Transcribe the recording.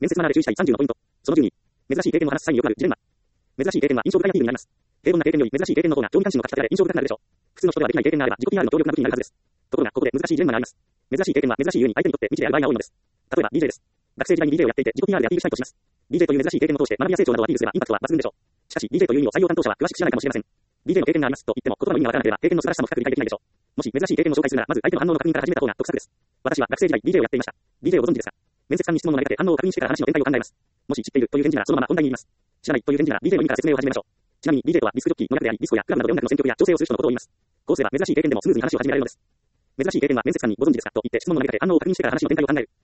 面接マナーで注意したい30のポイント。その12。珍しい経験を話す際によくあるジレンマ。珍しい経験は印象深いアピールになります。平凡な経験より珍しい経験の方が興味関心の書き方で印象深くなるでしょう。普通の人ではできない経験があれば自己 PR の強力な武器になるはずです。ところが、ここで難しいジレンマがあります。珍しい経験は珍しいゆえに相手にとって未知である場合が多いのです。例えば DJ です。学生時代に DJ をやっていて自己 PR でアピールしたいとします。DJ という珍しい経験を通して学びや成長などをアピールすればインパクトは抜群でしょう。しかし DJ という意味を採用担当者は詳しく知らないかもしれません。DJ の経験がありますと言っても言葉の意味がわからなければ経験の素晴らしさも深く理解できないでしょう。もし珍しい経験を紹介するならまず相手の反応の確認から始めた方が得策です。私は学生時代 DJ をやっていました。DJ をご存知ですか？面接官に質問の投げかけ反応を確認してから話の展開を考えます。もし知っているという返事ならそのまま本題に言います。知らないという返事なら DJ の意味から説明を始めましょう。ちなみに DJ とはディスクジョッキーの略であり、ディスコやクラブなど音楽の選曲や調整をする人のことを言います。こうすれば珍しい経験でもスムーズに話を始められるのです。珍しい経験は面接官にご存知ですかと言って質問の投げかけ反応を確認してから話の展開を考える。